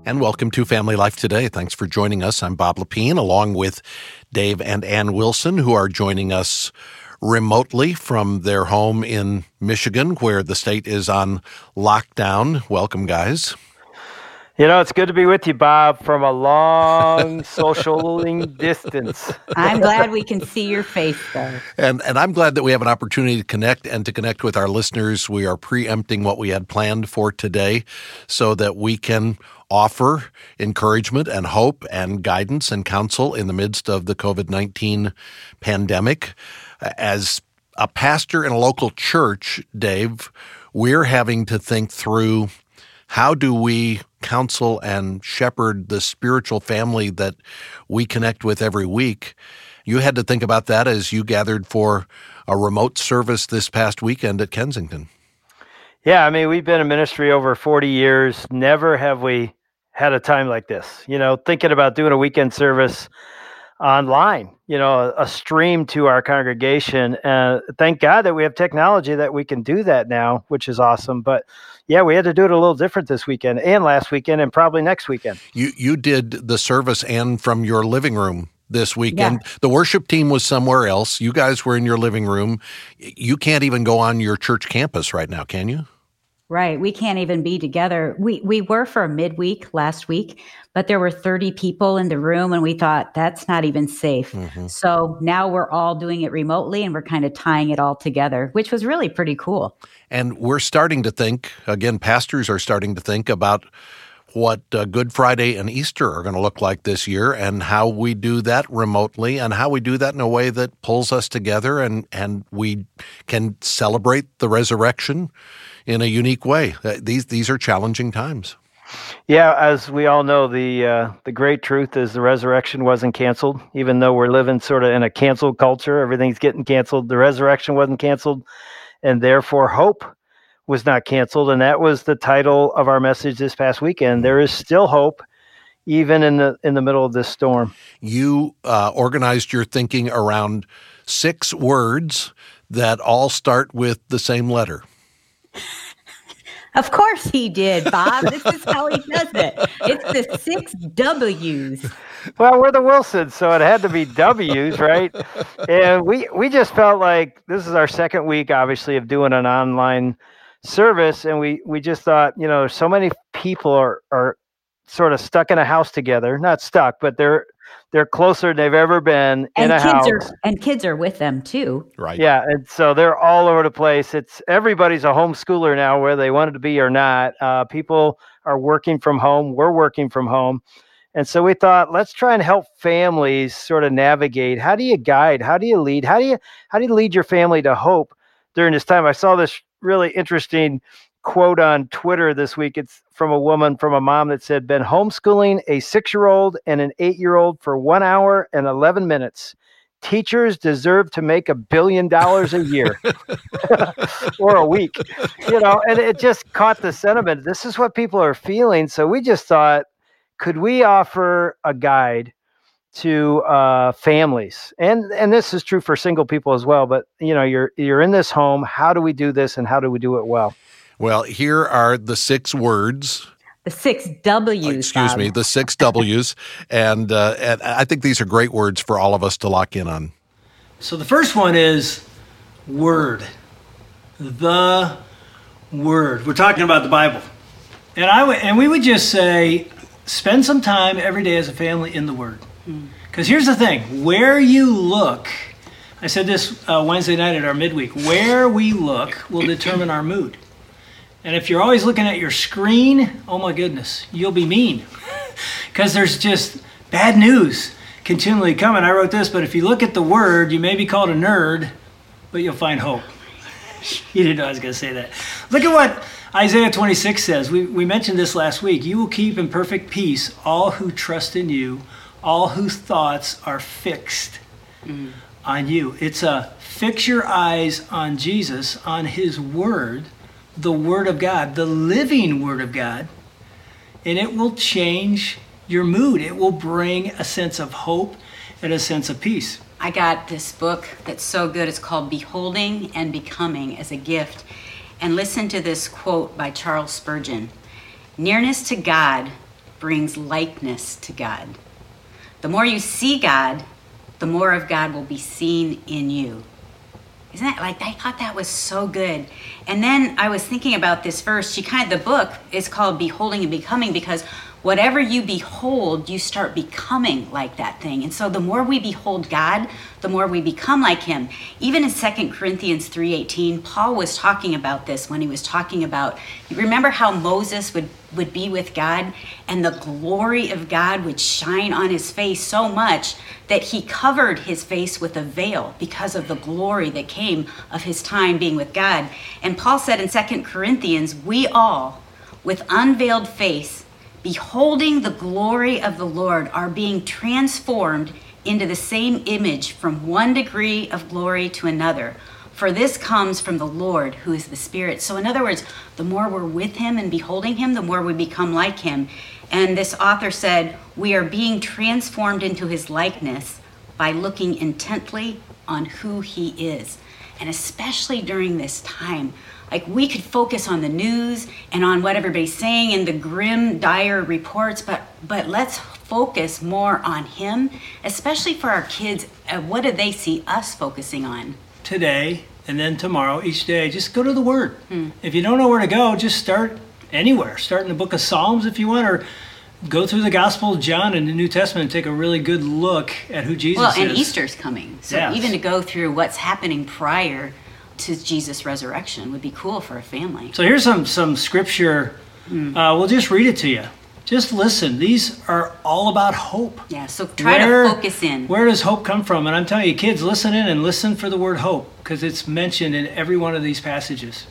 And welcome to Family Life Today. Thanks for joining us. I'm Bob Lepine, along with Dave and Ann Wilson, who are joining us remotely from their home in Michigan, where the state is on lockdown. Welcome, guys. You know, it's good to be with you, Bob, from a long socialing distance. I'm glad we can see your face, though. And I'm glad that we have an opportunity to connect with our listeners. We are preempting what we had planned for today so that we can offer encouragement and hope and guidance and counsel in the midst of the COVID-19 pandemic. As a pastor in a local church, Dave, we're having to think through how do we counsel and shepherd the spiritual family that we connect with every week. You had to think about that as you gathered for a remote service this past weekend at Kensington. Yeah, I mean, we've been in ministry over 40 years. Never have we had a time like this. You know, thinking about doing a weekend service online, you know, a stream to our congregation. Thank God that we have technology that we can do that now, which is awesome. But yeah, we had to do it a little different this weekend and last weekend and probably next weekend. You did the service and from your living room this weekend. Yeah. The worship team was somewhere else. You guys were in your living room. You can't even go on your church campus right now, can you? Right. We can't even be together. We were for a midweek last week, but there were 30 people in the room and we thought that's not even safe. Mm-hmm. So now we're all doing it remotely and we're kind of tying it all together, which was really pretty cool. And we're starting to think, again, pastors are starting to think about what Good Friday and Easter are going to look like this year and how we do that remotely and how we do that in a way that pulls us together and we can celebrate the resurrection in a unique way. These are challenging times. Yeah, as we all know, the great truth is the resurrection wasn't canceled. Even though we're living sort of in a canceled culture, everything's getting canceled. The resurrection wasn't canceled, and therefore hope was not canceled. And that was the title of our message this past weekend. There is still hope, even in the middle of this storm. You organized your thinking around 6 words that all start with the same letter. Of course he did, Bob. This is how he does it. It's the 6 W's. Well, we're the Wilsons, so it had to be W's, right? And we just felt like this is our second week, obviously, of doing an online service. And we just thought, you know, so many people are sort of stuck in a house together. Not stuck, but they're closer than they've ever been in a house. And kids are with them too. Right. Yeah. And so they're all over the place. Everybody's a homeschooler now, whether they wanted to be or not. People are working from home. We're working from home. And so we thought, let's try and help families sort of navigate. How do you guide? How do you lead? How do you lead your family to hope during this time? I saw this really interesting quote on Twitter this week. It's from a mom that said, been homeschooling a 6-year-old and an 8-year-old for 1 hour and 11 minutes. Teachers deserve to make $1 billion a year or a week, you know, and it just caught the sentiment. This is what people are feeling. So we just thought, could we offer a guide to families? And this is true for single people as well. But, you know, you're in this home. How do we do this and how do we do it well? Well, here are the 6 words. The 6 W's. Excuse me, the 6 W's. And I think these are great words for all of us to lock in on. So the first one is word. The word. We're talking about the Bible. And we would just say, spend some time every day as a family in the Word. Because here's the thing. Where you look, I said this Wednesday night at our midweek, where we look will determine our mood. And if you're always looking at your screen, oh my goodness, you'll be mean. Because there's just bad news continually coming. I wrote this, but if you look at the Word, you may be called a nerd, but you'll find hope. You didn't know I was going to say that. Look at what Isaiah 26 says. We mentioned this last week. You will keep in perfect peace all who trust in you, all whose thoughts are fixed on you. It's fix your eyes on Jesus, on his Word, the Word of God, the living Word of God, and it will change your mood. It will bring a sense of hope and a sense of peace. I got this book that's so good. It's called Beholding and Becoming as a Gift. And listen to this quote by Charles Spurgeon. Nearness to God brings likeness to God. The more you see God, the more of God will be seen in you. Isn't that like, I thought that was so good. And then I was thinking about this verse. The book is called Beholding and Becoming, because whatever you behold, you start becoming like that thing. And so the more we behold God, the more we become like him. Even in 2 Corinthians 3:18, Paul was talking about this when he was talking about, you remember how Moses would be with God and the glory of God would shine on his face so much that he covered his face with a veil because of the glory that came of his time being with God. And Paul said in 2 Corinthians, we all, with unveiled face, beholding the glory of the Lord, are being transformed into the same image from one degree of glory to another. For this comes from the Lord, who is the Spirit. So in other words, the more we're with him and beholding him, the more we become like him. And this author said, we are being transformed into his likeness by looking intently on who he is. And especially during this time, like we could focus on the news and on what everybody's saying and the grim, dire reports, but let's focus more on him, especially for our kids. What do they see us focusing on? Today and then tomorrow, each day, just go to the Word. If you don't know where to go, just start anywhere. Start in the book of Psalms if you want, or go through the Gospel of John in the New Testament and take a really good look at who Jesus is. Well, and Easter's coming. So yes, even to go through what's happening prior to Jesus' resurrection would be cool for a family. So here's some scripture. We'll just read it to you. Just listen. These are all about hope. Yeah, so try to focus in. Where does hope come from? And I'm telling you, kids, listen in and listen for the word hope, because it's mentioned in every one of these passages.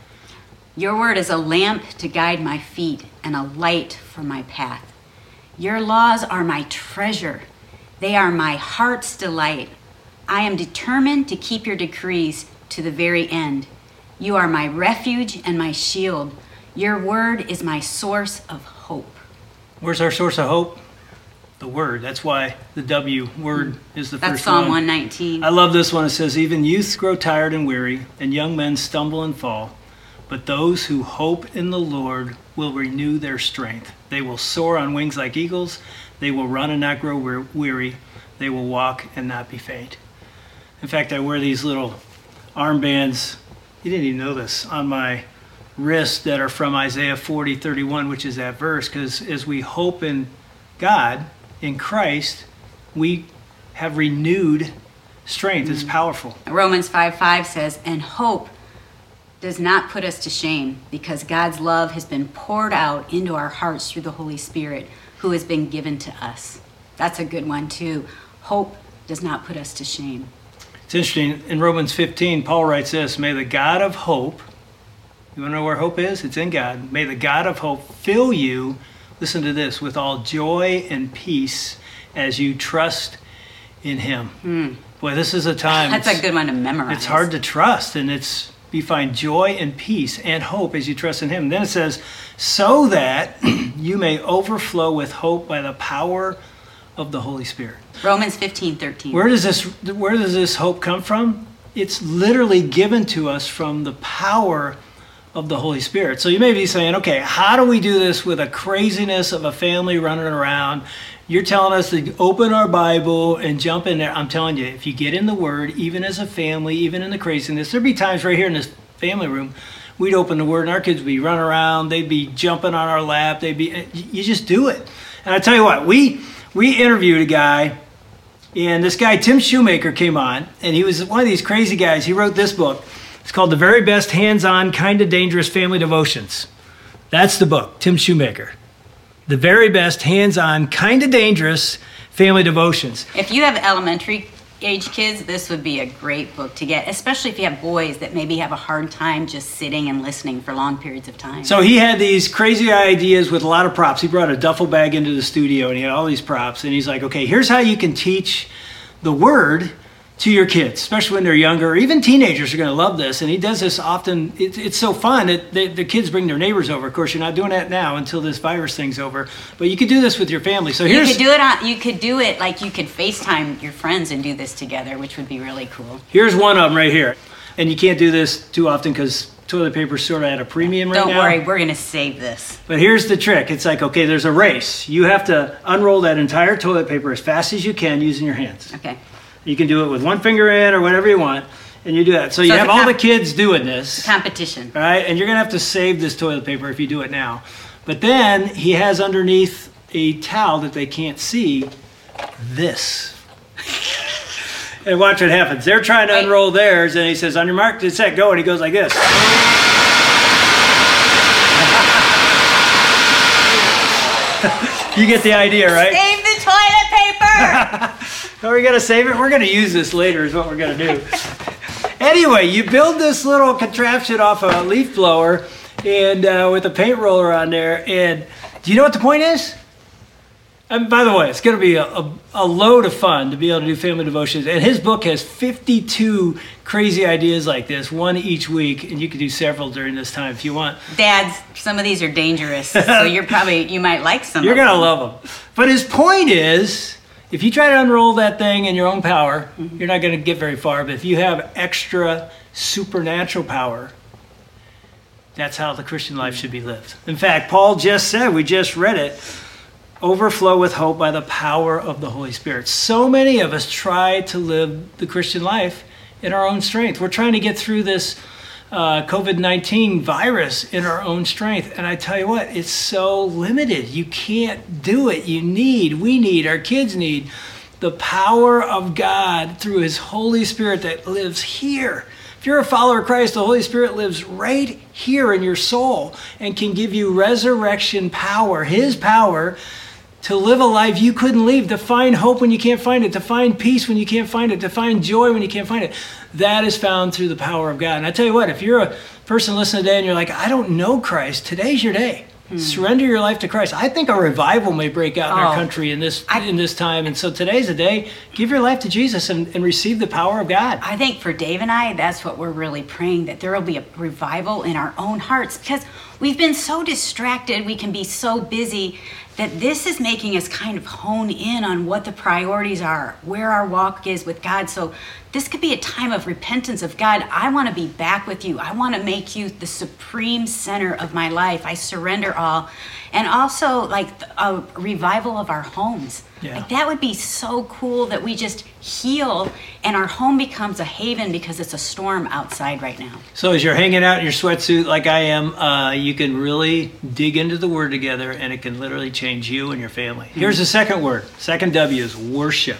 Your word is a lamp to guide my feet and a light for my path. Your laws are my treasure. They are my heart's delight. I am determined to keep your decrees to the very end. You are my refuge and my shield. Your word is my source of hope. Where's our source of hope? The word. That's why the W word is the That's first Psalm one. 119. I love this one. It says, even youths grow tired and weary, and young men stumble and fall. But those who hope in the Lord will renew their strength. They will soar on wings like eagles. They will run and not grow weary. They will walk and not be faint. In fact, I wear these little armbands, you didn't even know this, on my wrist that are from Isaiah 40:31, which is that verse, because as we hope in God, in Christ, we have renewed strength. It's powerful. Romans 5:5 says, and hope does not put us to shame, because God's love has been poured out into our hearts through the Holy Spirit, who has been given to us. That's a good one too. Hope does not put us to shame. It's interesting. In Romans 15, Paul writes this, may the God of hope, you want to know where hope is? It's in God. May the God of hope fill you, listen to this, with all joy and peace as you trust in him. Boy, this is a time. That's a good one to memorize. It's hard to trust, and you find joy and peace and hope as you trust in him. And then it says, so that you may overflow with hope by the power of the Holy Spirit. Romans 15:13. Where does this hope come from? It's literally given to us from the power of the Holy Spirit. So you may be saying, okay, how do we do this with a craziness of a family running around? You're telling us to open our Bible and jump in there. I'm telling you, if you get in the Word, even as a family, even in the craziness, there'd be times right here in this family room, we'd open the Word and our kids would be running around, they'd be jumping on our lap, you just do it. And I tell you what, we interviewed a guy, and this guy, Tim Shoemaker, came on, and he was one of these crazy guys. He wrote this book. It's called The Very Best Hands-On, Kinda Dangerous Family Devotions. That's the book, Tim Shoemaker. The Very Best Hands-On, Kinda Dangerous Family Devotions. If you have elementary age kids, this would be a great book to get, especially if you have boys that maybe have a hard time just sitting and listening for long periods of time. So he had these crazy ideas with a lot of props. He brought a duffel bag into the studio and he had all these props. And he's like, okay, here's how you can teach the Word to your kids, especially when they're younger. Even teenagers are going to love this. And he does this often. It's so fun that the kids bring their neighbors over. Of course, you're not doing that now until this virus thing's over. But you could do this with your family. So you could do it like you could FaceTime your friends and do this together, which would be really cool. Here's one of them right here. And you can't do this too often because toilet paper sort of at a premium right now. Don't worry, we're going to save this. But here's the trick. It's like, okay, there's a race. You have to unroll that entire toilet paper as fast as you can using your hands. Okay. You can do it with one finger in or whatever you want, and you do that. So you have all the kids doing this. Competition. Right? And you're going to have to save this toilet paper if you do it now. But then he has underneath a towel that they can't see this. And watch what happens. They're trying to unroll theirs, and he says, on your mark, get set, go. And he goes like this. You get the idea, right? Save the toilet paper! Are we going to save it? We're going to use this later is what we're going to do. Anyway, you build this little contraption off a leaf blower and with a paint roller on there. And do you know what the point is? And by the way, it's going to be a load of fun to be able to do family devotions. And his book has 52 crazy ideas like this, one each week. And you can do several during this time if you want. Dads, some of these are dangerous. So you might like some. You're going to love them. But his point is, if you try to unroll that thing in your own power, you're not going to get very far. But if you have extra supernatural power, that's how the Christian life should be lived. In fact, Paul just said, we just read it, overflow with hope by the power of the Holy Spirit. So many of us try to live the Christian life in our own strength. We're trying to get through this COVID-19 virus in our own strength. And I tell you what, it's so limited. You can't do it. We need, our kids need the power of God through his Holy Spirit that lives here. If you're a follower of Christ, the Holy Spirit lives right here in your soul and can give you resurrection power, his power, to live a life you couldn't live, to find hope when you can't find it, to find peace when you can't find it, to find joy when you can't find it. That is found through the power of God. And I tell you what, if you're a person listening today and you're like, I don't know Christ, today's your day. Surrender your life to Christ. I think a revival may break out in our country in this time. And so today's the day. Give your life to Jesus and receive the power of God. I think for Dave and I, that's what we're really praying, that there will be a revival in our own hearts, because we've been so distracted. We can be so busy that this is making us kind of hone in on what the priorities are, where our walk is with God. So this could be a time of repentance of God. I want to be back with you. I want to make you the supreme center of my life. I surrender all. And also like a revival of our homes. Yeah. Like that would be so cool that we just heal and our home becomes a haven because it's a storm outside right now. So as you're hanging out in your sweatsuit like I am, you can really dig into the word together and it can literally change you and your family. Here's the second word. Second W is worship.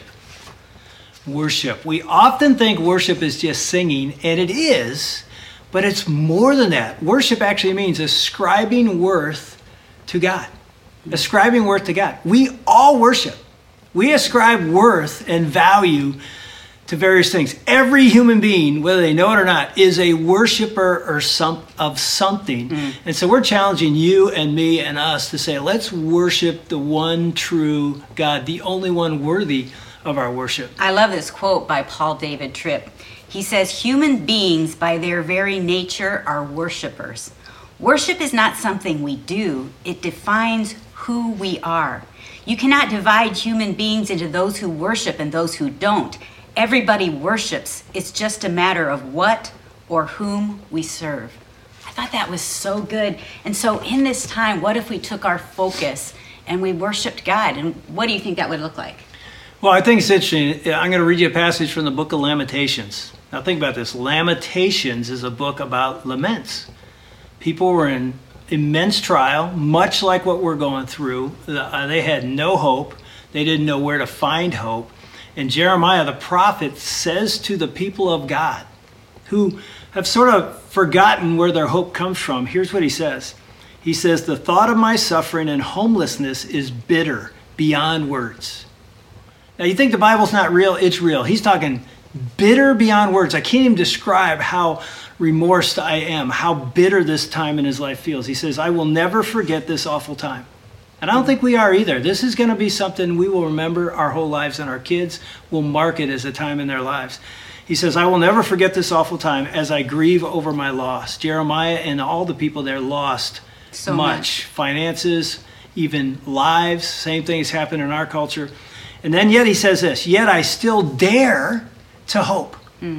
Worship. We often think worship is just singing, and it is, but it's more than that. Worship actually means ascribing worth to God. Ascribing worth to God. We all worship. We ascribe worth and value to various things. Every human being, whether they know it or not, is a worshiper or of something. And so we're challenging you and me and us to say, let's worship the one true God, the only one worthy of our worship. I love this quote by Paul David Tripp. He says, human beings by their very nature are worshipers. Worship is not something we do. It defines who we are. You cannot divide human beings into those who worship and those who don't. Everybody worships. It's just a matter of what or whom we serve. I thought that was so good. And so in this time, what if we took our focus and we worshiped God? And what do you think that would look like? Well, I think it's interesting. I'm going to read you a passage from the book of Lamentations. Now think about this. Lamentations is a book about laments. People were in immense trial, much like what we're going through. They had no hope. They didn't know where to find hope. And Jeremiah, the prophet, says to the people of God who have sort of forgotten where their hope comes from, here's what he says. He says, the thought of my suffering and homelessness is bitter beyond words. Now, you think the Bible's not real? It's real. He's talking bitter beyond words. I can't even describe how remorsed I am, how bitter this time in his life feels. He says, I will never forget this awful time. And I don't think we are either. This is going to be something we will remember our whole lives, and our kids will mark it as a time in their lives. He says, I will never forget this awful time as I grieve over my loss. Jeremiah and all the people there lost so much. Finances, even lives. Same thing has happened in our culture. And then yet he says this, yet I still dare to hope.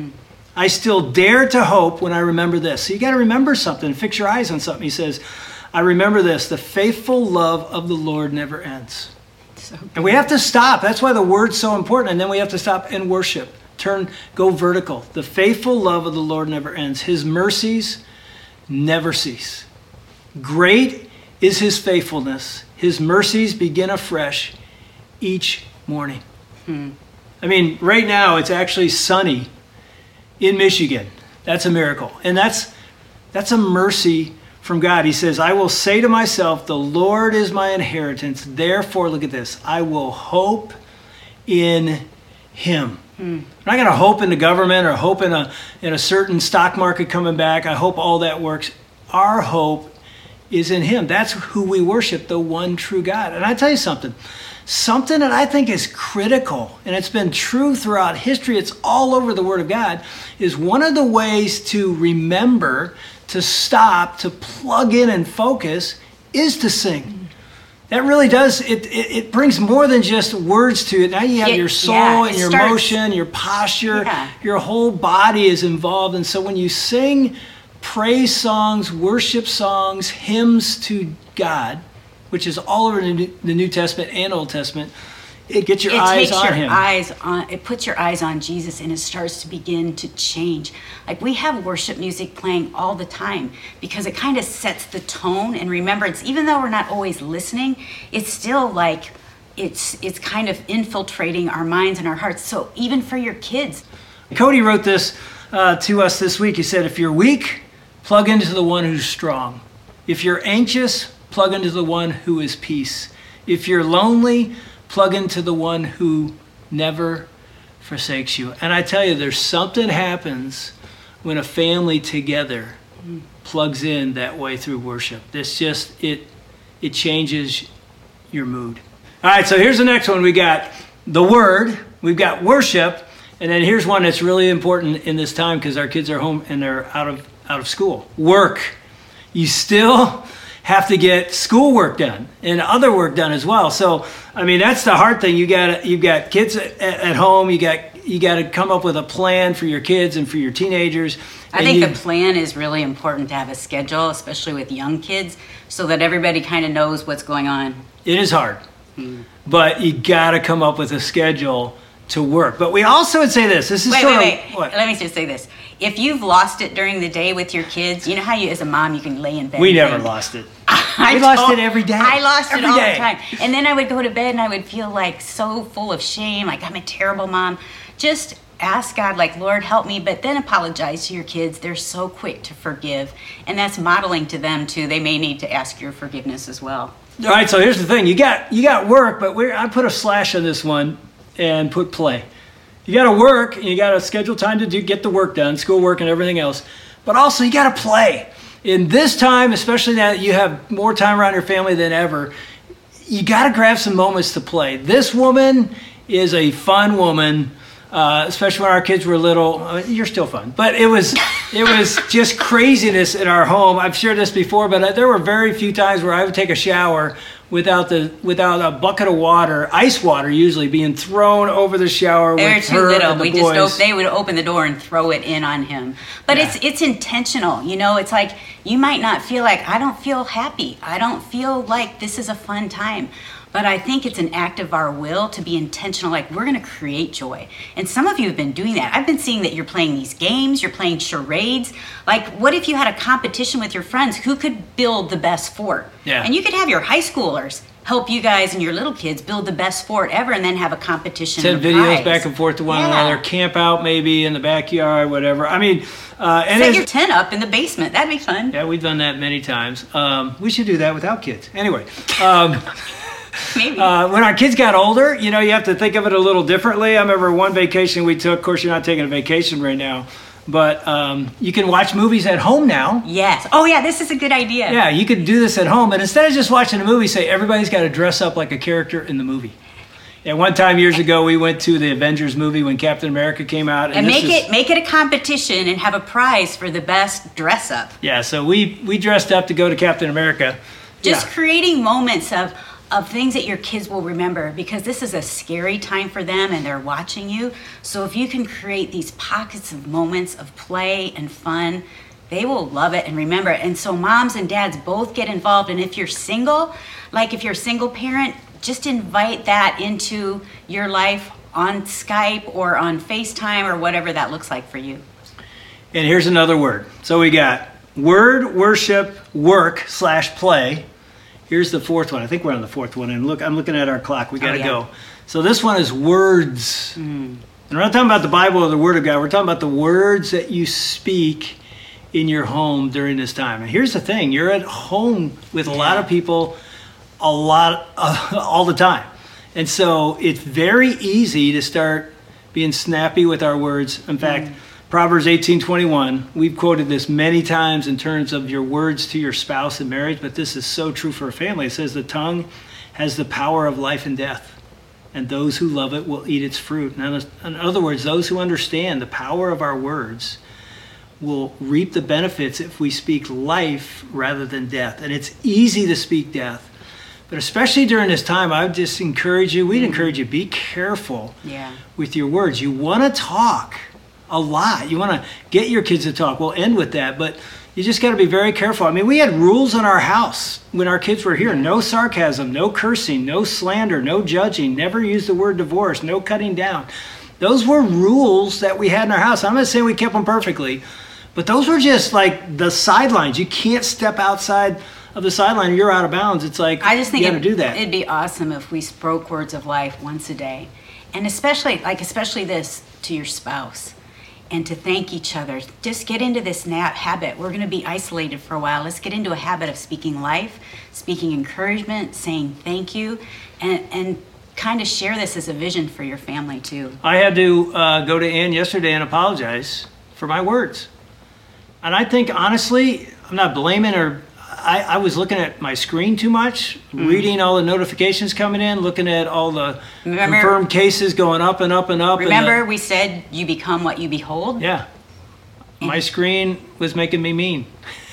I still dare to hope when I remember this. So you got to remember something. Fix your eyes on something. He says, I remember this. The faithful love of the Lord never ends. And we have to stop. That's why the word's so important. And then we have to stop and worship. Go vertical. The faithful love of the Lord never ends. His mercies never cease. Great is his faithfulness. His mercies begin afresh each morning. I mean, right now it's actually sunny in Michigan. That's a miracle. And that's a mercy from God. He says, I will say to myself, the Lord is my inheritance. Therefore, look at this. I will hope in him. I'm not going to hope in the government or hope in a certain stock market coming back. I hope all that works. Our hope is in him. That's who we worship, the one true God. And I tell you something that I think is critical, and it's been true throughout history, it's all over the Word of God, is one of the ways to remember, to stop, to plug in and focus is to sing. That really does, it brings more than just words to it. Now you have your soul and your emotion, your posture, your whole body is involved. And so when you sing praise songs, worship songs, hymns to God, which is all over the New Testament and Old Testament, it gets your eyes on him. It puts your eyes on Jesus, and it starts to begin to change. Like, we have worship music playing all the time because it kind of sets the tone. And remember, it's even though we're not always listening, it's still like it's kind of infiltrating our minds and our hearts. So even for your kids. Cody wrote this to us this week. He said, if you're weak, plug into the one who's strong. If you're anxious, plug into the one who is peace. If you're lonely, plug into the one who never forsakes you. And I tell you, there's something happens when a family together plugs in that way through worship. This just, it changes your mood. All right, so here's the next one. We got the word, we've got worship, and then here's one that's really important in this time because our kids are home and they're out of school. Work. You still have to get schoolwork done and other work done as well. So, I mean, that's the hard thing. You've got kids at home. You got to come up with a plan for your kids and for your teenagers. I think the plan is really important to have a schedule, especially with young kids, so that everybody kind of knows what's going on. It is hard, but you got to come up with a schedule to work. But we also would say this. Wait. Let me just say this. If you've lost it during the day with your kids, you know how as a mom, you can lay in bed. We never lost it. We lost it every day. I lost it all the time. And then I would go to bed and I would feel like so full of shame, like I'm a terrible mom. Just ask God, like, Lord, help me, but then apologize to your kids. They're so quick to forgive. And that's modeling to them, too. They may need to ask your forgiveness as well. All right, so here's the thing. You got work, but I put a slash on this one and put play. You got to work, and you got to schedule time to get the work done, schoolwork and everything else. But also, you got to play. In this time, especially now that you have more time around your family than ever, you got to grab some moments to play. This woman is a fun woman, especially when our kids were little. You're still fun. But it was just craziness in our home. I've shared this before, but there were very few times where I would take a shower without a bucket of water, ice water usually, being thrown over the shower with her and the boys. They were too little. They would open the door and throw it in on him. But it's intentional. You know, it's like you might not feel like, I don't feel happy. I don't feel like this is a fun time. But I think it's an act of our will to be intentional, like we're going to create joy. And some of you have been doing that. I've been seeing that you're playing these games, you're playing charades. Like, what if you had a competition with your friends? Who could build the best fort? Yeah. And you could have your high schoolers help you guys and your little kids build the best fort ever and then have a competition. Send videos back and forth to one another, camp out maybe in the backyard, whatever. I mean, set your tent up in the basement. That'd be fun. Yeah, we've done that many times. We should do that without kids. Anyway. Maybe. When our kids got older, you have to think of it a little differently. I remember one vacation we took. Of course, you're not taking a vacation right now, but you can watch movies at home now. Yes. Oh, yeah, this is a good idea. Yeah, you could do this at home. And instead of just watching a movie, say everybody's got to dress up like a character in the movie. And one time years ago, we went to the Avengers movie when Captain America came out. And make it a competition and have a prize for the best dress up. Yeah, so we dressed up to go to Captain America. Just creating moments of of things that your kids will remember, because this is a scary time for them and they're watching you. So if you can create these pockets of moments of play and fun, they will love it and remember it. And so moms and dads both get involved. And if you're single, like if you're a single parent, just invite that into your life on Skype or on FaceTime or whatever that looks like for you. And here's another word. So we got word, worship, work/play. Here's the fourth one. I think we're on the fourth one. And look, I'm looking at our clock. We got to go. So this one is words. And we're not talking about the Bible or the Word of God. We're talking about the words that you speak in your home during this time. And here's the thing. You're at home with a lot of people all the time. And so it's very easy to start being snappy with our words. In fact, Proverbs 18:21, we've quoted this many times in terms of your words to your spouse in marriage, but this is so true for a family. It says the tongue has the power of life and death, and those who love it will eat its fruit. In other words, those who understand the power of our words will reap the benefits if we speak life rather than death. And it's easy to speak death. But especially during this time, I would just encourage you, we'd encourage you, be careful with your words. You want to talk a lot. You want to get your kids to talk. We'll end with that, but you just got to be very careful. I mean, we had rules in our house when our kids were here. No sarcasm, no cursing, no slander, no judging, never use the word divorce, no cutting down. Those were rules that we had in our house. I'm not saying we kept them perfectly, but those were just like the sidelines. You can't step outside of the sideline, you're out of bounds. It's like, I just think you got to do that. It'd be awesome if we spoke words of life once a day. And especially this to your spouse, and to thank each other. Just get into this habit. We're going to be isolated for a while. Let's get into a habit of speaking life, speaking encouragement, saying thank you, and kind of share this as a vision for your family too. I had to go to Ann yesterday and apologize for my words. And I think, honestly, I'm not blaming her. I was looking at my screen too much, reading all the notifications coming in, looking at all the confirmed cases going up and up and up. Remember, we said you become what you behold? Yeah. My screen was making me mean.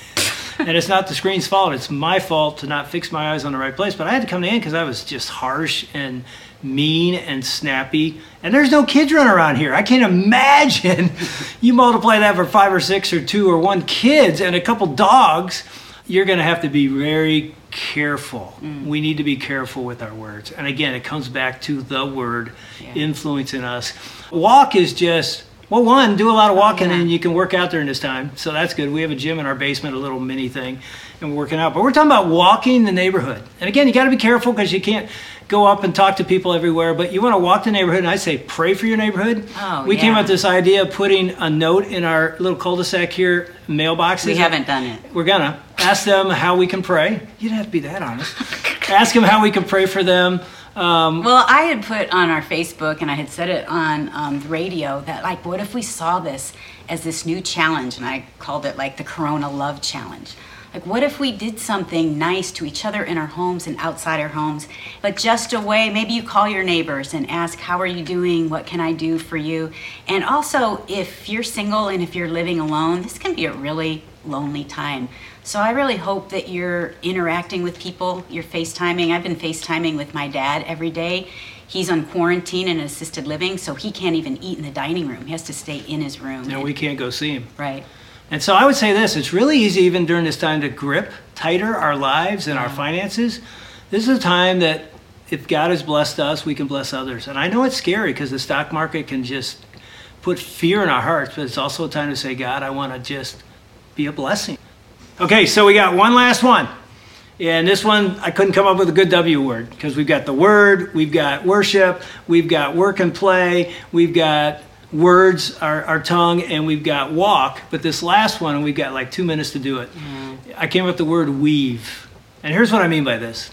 And it's not the screen's fault. It's my fault to not fix my eyes on the right place. But I had to come to Ann because I was just harsh and mean and snappy. And there's no kids running around here. I can't imagine you multiply that for 5 or 6 or 2 or 1 kids and a couple dogs. You're going to have to be very careful. We need to be careful with our words. And again, it comes back to the word influencing us. Walk is just, well, one, do a lot of walking and you can work out during this time. So that's good. We have a gym in our basement, a little mini thing, and we're working out. But we're talking about walking the neighborhood. And again, you got to be careful because you can't go up and talk to people everywhere, but you want to walk the neighborhood, and I say pray for your neighborhood. We came up with this idea of putting a note in our little cul-de-sac here, mailboxes. We haven't done it. We're gonna ask them how we can pray. You don't have to be that honest. Ask them how we can pray for them. Well, I had put on our Facebook, and I had said it on the radio, that like, what if we saw this as this new challenge, and I called it like the Corona Love Challenge. Like, what if we did something nice to each other in our homes and outside our homes, but just a way, maybe you call your neighbors and ask, how are you doing? What can I do for you? And also, if you're single and if you're living alone, this can be a really lonely time. So I really hope that you're interacting with people, you're FaceTiming. I've been FaceTiming with my dad every day. He's on quarantine and assisted living, so he can't even eat in the dining room. He has to stay in his room. No, we can't go see him. Right. And so I would say this, it's really easy even during this time to grip tighter our lives and our finances. This is a time that if God has blessed us, we can bless others. And I know it's scary because the stock market can just put fear in our hearts, but it's also a time to say, God, I want to just be a blessing. Okay, so we got one last one. And this one, I couldn't come up with a good W word because we've got the word, we've got worship, we've got work and play, we've got words, our tongue, and we've got walk. But this last one, and we've got like 2 minutes to do it. I came up with the word weave. And here's what I mean by this.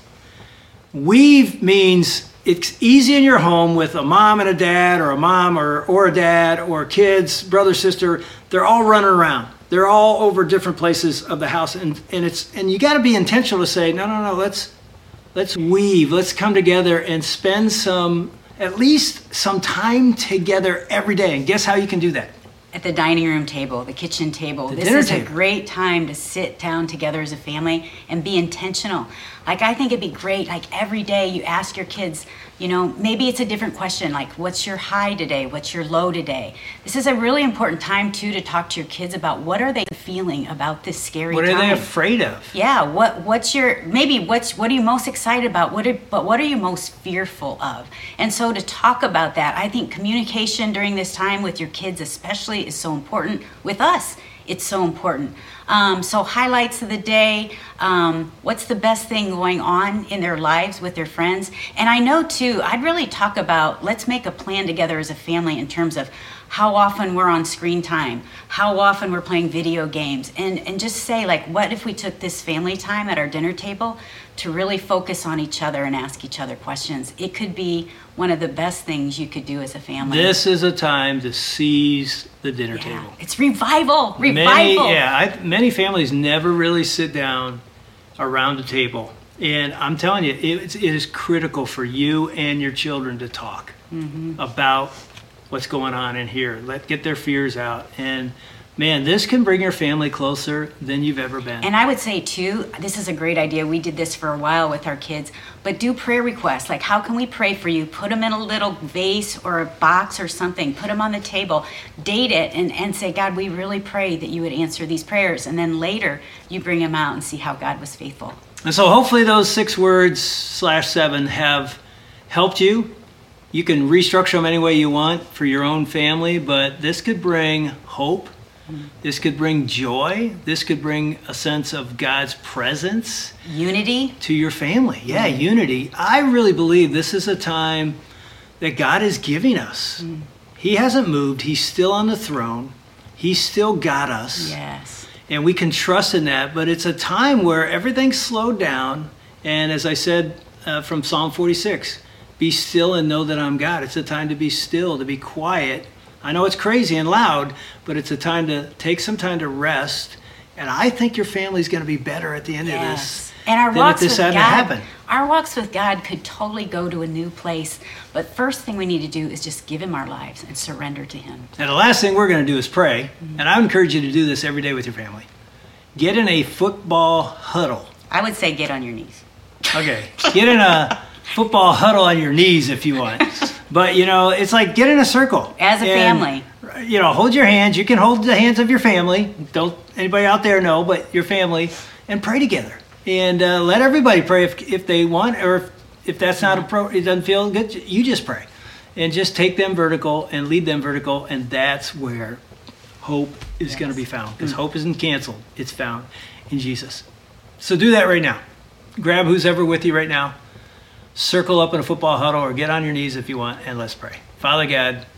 Weave means it's easy in your home with a mom and a dad, or a mom or a dad, or kids, brother, sister. They're all running around. They're all over different places of the house. And you got to be intentional to say, no, let's weave. Let's come together and spend at least some time together every day. And guess how you can do that? at the dining room table, the kitchen table. The this dinner is table. a great time to sit down together as a family and be intentional. Like, I think it'd be great, like every day you ask your kids, you know, maybe it's a different question, like what's your high today? What's your low today? This is a really important time too to talk to your kids about what are they feeling about this scary What time. are they afraid of? Yeah, what are you most excited about? What are you most fearful of? And so to talk about that, I think communication during this time with your kids especially is so important. With us, it's so important. So highlights of the day, what's the best thing going on in their lives with their friends? And I know too, I'd really talk about, let's make a plan together as a family in terms of how often we're on screen time, how often we're playing video games, and just say, like, what if we took this family time at our dinner table to really focus on each other and ask each other questions? It could be one of the best things you could do as a family. This is a time to seize the dinner table. It's revival. Many families never really sit down around a table. And I'm telling you, it is critical for you and your children to talk about what's going on in here. Get their fears out. And man, this can bring your family closer than you've ever been. And I would say too, this is a great idea. We did this for a while with our kids, but do prayer requests. Like, how can we pray for you? Put them in a little vase or a box or something. Put them on the table. Date it and say, God, we really pray that you would answer these prayers. And then later you bring them out and see how God was faithful. And so hopefully those 6 words /7 have helped you. You can restructure them any way you want for your own family, but this could bring hope. This could bring joy. This could bring a sense of God's presence. Unity. To your family. Yeah, unity. I really believe this is a time that God is giving us. He hasn't moved. He's still on the throne. He's still got us. Yes. And we can trust in that, but it's a time where everything's slowed down. And as I said from Psalm 46, be still and know that I'm God. It's a time to be still, to be quiet. I know it's crazy and loud, but it's a time to take some time to rest. And I think your family's going to be better at the end of this. And our walks with God, happen. Our walks with God could totally go to a new place. But first thing we need to do is just give him our lives and surrender to him. And the last thing we're going to do is pray. And I would encourage you to do this every day with your family. Get in a football huddle. I would say get on your knees. Okay. Get in a football huddle on your knees if you want. But, it's like get in a circle. As a family. Hold your hands. You can hold the hands of your family. Don't anybody out there know, but your family. And pray together. And let everybody pray if they want, or if that's not appropriate, it doesn't feel good, you just pray. And just take them vertical and lead them vertical. And that's where hope is going to be found. Because hope isn't canceled. It's found in Jesus. So do that right now. Grab who's ever with you right now. Circle up in a football huddle or get on your knees if you want, and let's pray. Father God,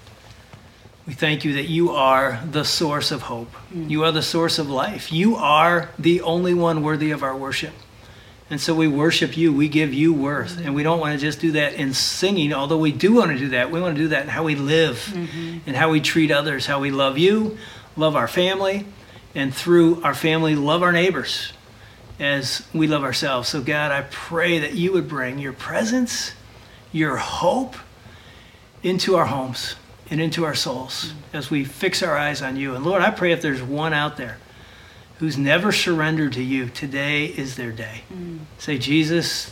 we thank you that you are the source of hope. You are the source of life. You are the only one worthy of our worship. And so we worship you. We give you worth. And we don't want to just do that in singing, although we do want to do that. We want to do that in how we live and how we treat others, how we love you, love our family, and through our family, love our neighbors as we love ourselves. So God, I pray that you would bring your presence, your hope into our homes and into our souls as we fix our eyes on you. And Lord, I pray if there's one out there who's never surrendered to you, today is their day. Say, Jesus,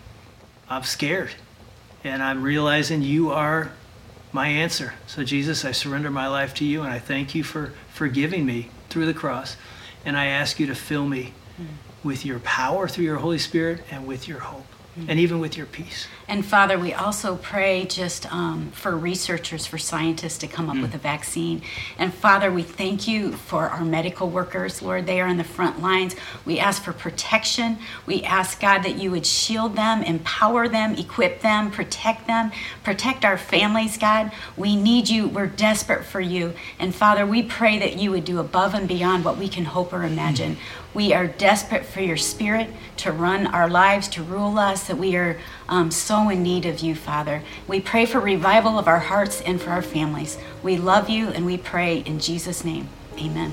I'm scared and I'm realizing you are my answer. So Jesus, I surrender my life to you and I thank you for forgiving me through the cross. And I ask you to fill me with your power through your Holy Spirit and with your hope and even with your peace. And Father, we also pray just for researchers, for scientists to come up with a vaccine. And Father, we thank you for our medical workers, Lord. They are in the front lines. We ask for protection. We ask, God, that you would shield them, empower them, equip them, protect our families, God. We need you. We're desperate for you. And Father, we pray that you would do above and beyond what we can hope or imagine. We are desperate for your Spirit to run our lives, to rule us, that we are so in need of you, Father. We pray for revival of our hearts and for our families. We love you and we pray in Jesus' name. Amen.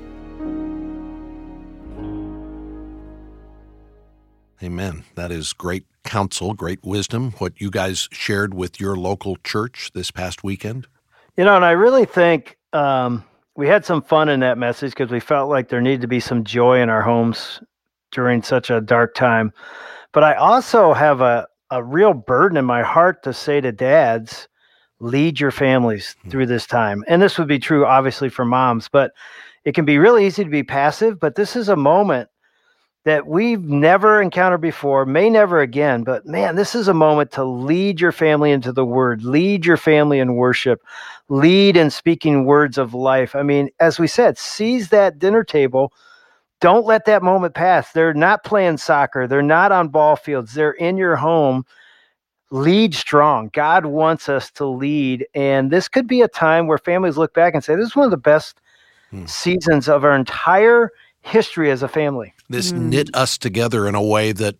Amen. That is great counsel, great wisdom, what you guys shared with your local church this past weekend. And I really think we had some fun in that message because we felt like there needed to be some joy in our homes during such a dark time. But I also have a real burden in my heart to say to dads, lead your families through this time. And this would be true, obviously, for moms, but it can be really easy to be passive. But this is a moment that we've never encountered before, may never again. But man, this is a moment to lead your family into the word, lead your family in worship, lead in speaking words of life. I mean, as we said, seize that dinner table. Don't let that moment pass. They're not playing soccer. They're not on ball fields. They're in your home. Lead strong. God wants us to lead. And this could be a time where families look back and say, this is one of the best seasons of our entire history as a family. This knit us together in a way that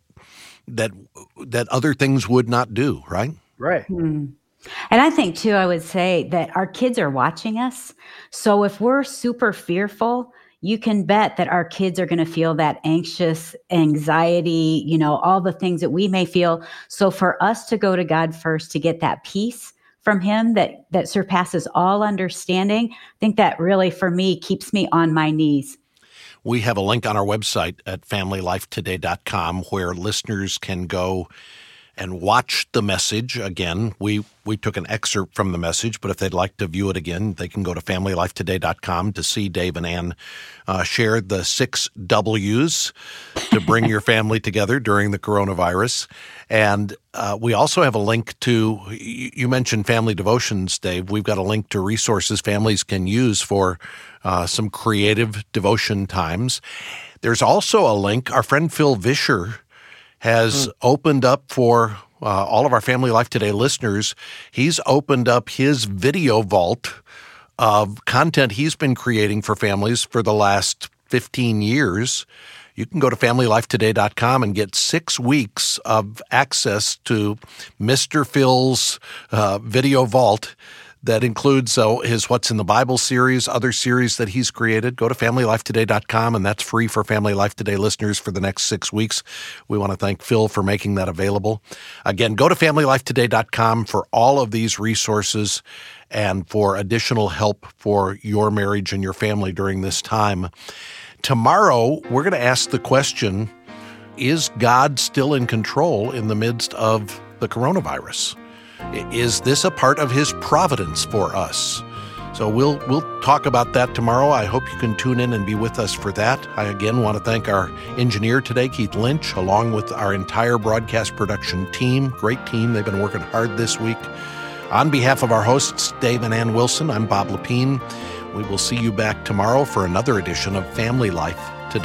other things would not do, right? Right. And I think, too, I would say that our kids are watching us. So if we're super fearful, you can bet that our kids are going to feel that anxious anxiety, all the things that we may feel. So for us to go to God first to get that peace from him that surpasses all understanding, I think that really, for me, keeps me on my knees. We have a link on our website at familylifetoday.com where listeners can go and watch the message again. We took an excerpt from the message, but if they'd like to view it again, they can go to familylifetoday.com to see Dave and Ann share the 6 W's to bring your family together during the coronavirus. And we also have a link to, you mentioned family devotions, Dave. We've got a link to resources families can use for some creative devotion times. There's also a link. Our friend Phil Vischer has opened up for all of our Family Life Today listeners. He's opened up his video vault of content he's been creating for families for the last 15 years. You can go to familylifetoday.com and get 6 weeks of access to Mr. Phil's video vault that includes his What's in the Bible series, other series that he's created. Go to familylifetoday.com, and that's free for Family Life Today listeners for the next 6 weeks. We want to thank Phil for making that available. Again, go to familylifetoday.com for all of these resources and for additional help for your marriage and your family during this time. Tomorrow, we're going to ask the question, is God still in control in the midst of the coronavirus? Is this a part of his providence for us? So we'll talk about that tomorrow. I hope you can tune in and be with us for that. I again want to thank our engineer today, Keith Lynch, along with our entire broadcast production team. Great team. They've been working hard this week. On behalf of our hosts, Dave and Ann Wilson, I'm Bob Lepine. We will see you back tomorrow for another edition of Family Life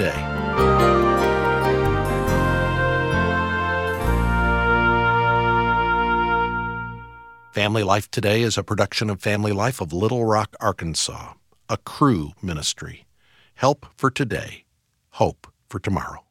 Today. Family Life Today is a production of Family Life of Little Rock, Arkansas, a Cru ministry. Help for today, hope for tomorrow.